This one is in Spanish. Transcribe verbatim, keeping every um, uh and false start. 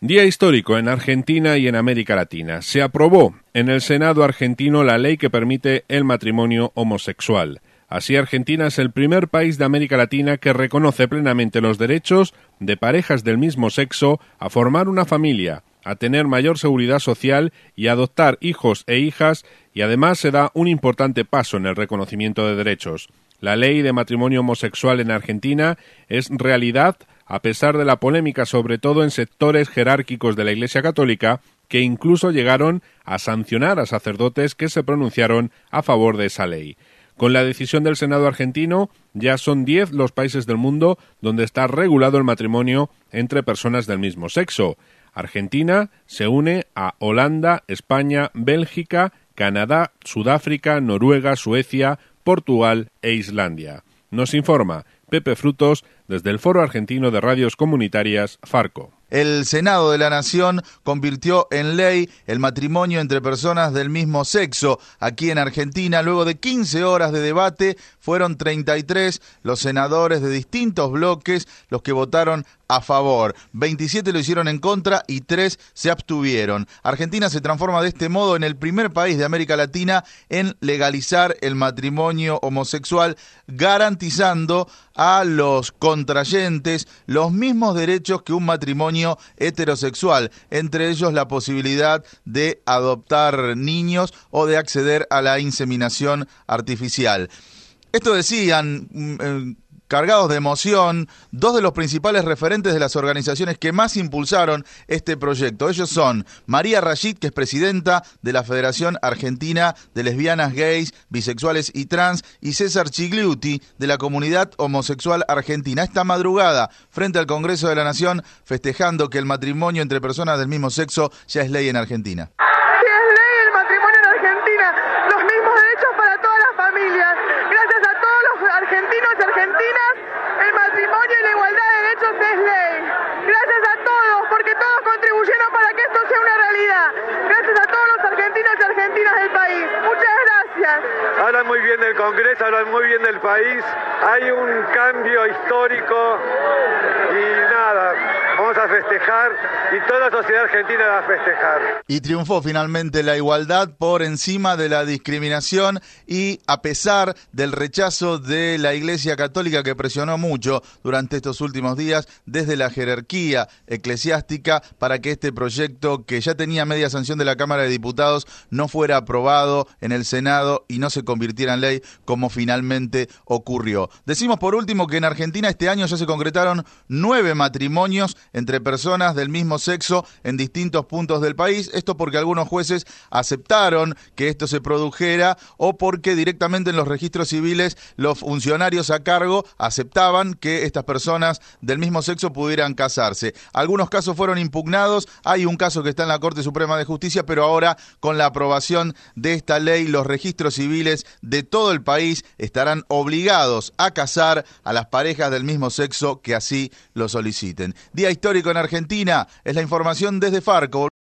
Día histórico en Argentina y en América Latina. Se aprobó en el Senado argentino la ley que permite el matrimonio homosexual. Así, Argentina es el primer país de América Latina que reconoce plenamente los derechos de parejas del mismo sexo a formar una familia, a tener mayor seguridad social y a adoptar hijos e hijas, y además se da un importante paso en el reconocimiento de derechos. La ley de matrimonio homosexual en Argentina es realidad a pesar de la polémica, sobre todo en sectores jerárquicos de la Iglesia Católica, que incluso llegaron a sancionar a sacerdotes que se pronunciaron a favor de esa ley. Con la decisión del Senado argentino, ya son diez los países del mundo donde está regulado el matrimonio entre personas del mismo sexo. Argentina se une a Holanda, España, Bélgica, Canadá, Sudáfrica, Noruega, Suecia, Portugal e Islandia. Nos informa Pepe Frutos desde el Foro Argentino de Radios Comunitarias, Farco. El Senado de la Nación convirtió en ley el matrimonio entre personas del mismo sexo aquí en Argentina. Luego de quince horas de debate, fueron treinta y tres los senadores de distintos bloques los que votaron a favor. veintisiete lo hicieron en contra y tres se abstuvieron. Argentina se transforma de este modo en el primer país de América Latina en legalizar el matrimonio homosexual, garantizando a los contrayentes los mismos derechos que un matrimonio heterosexual, entre ellos la posibilidad de adoptar niños o de acceder a la inseminación artificial. Esto decían, eh, cargados de emoción, dos de los principales referentes de las organizaciones que más impulsaron este proyecto. Ellos son María Rashid, que es presidenta de la Federación Argentina de Lesbianas, Gays, Bisexuales y Trans, y César Chigliuti, de la Comunidad Homosexual Argentina. Esta madrugada, frente al Congreso de la Nación, festejando que el matrimonio entre personas del mismo sexo ya es ley en Argentina. Sí, es ley el matrimonio en Argentina, los mismos derechos para todas las familias. Gracias a todos los argentinos y argentinas, el matrimonio y la igualdad de derechos es ley. Gracias a todos, porque todos contribuyeron para que esto sea una realidad. Gracias a todos los argentinos y argentinas del país. Muchas gracias. Hablan muy bien del Congreso, hablan muy bien del país. Hay un cambio histórico y nada, vamos a festejar y toda la sociedad argentina va a festejar. Y triunfó finalmente la igualdad por encima de la discriminación y a pesar del rechazo de la Iglesia Católica, que presionó mucho durante estos últimos días desde la jerarquía eclesiástica para que este proyecto, que ya tenía media sanción de la Cámara de Diputados, no fuera aprobado en el Senado y no se convirtiera en ley como finalmente ocurrió. Decimos por último que en Argentina este año ya se concretaron nueve matrimonios entre personas del mismo sexo en distintos puntos del país. Esto porque algunos jueces aceptaron que esto se produjera o porque directamente en los registros civiles los funcionarios a cargo aceptaban que estas personas del mismo sexo pudieran casarse. Algunos casos fueron impugnados, hay un caso que está en la Corte Suprema de Justicia, pero ahora con la aprobación de esta ley, los registros civiles de todo el país estarán obligados a casar a las parejas del mismo sexo que así lo soliciten. Día histórico en Argentina, es la información desde Farco.